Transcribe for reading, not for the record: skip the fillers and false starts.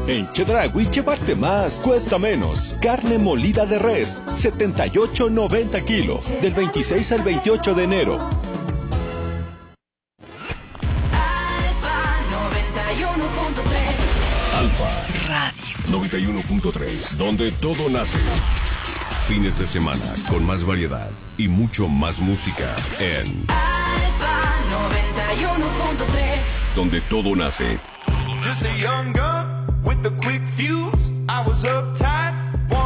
En Chedraui llevarte más cuesta menos. Carne molida de res, 78.90 kilo, del 26 al 28 de enero. Alfa 91.3. Alfa Radio 91.3, donde todo nace. Fines de semana con más variedad y mucho más música en Alfa 91.3. donde todo nace. Just a young gun with a quick fuse. I was uptight.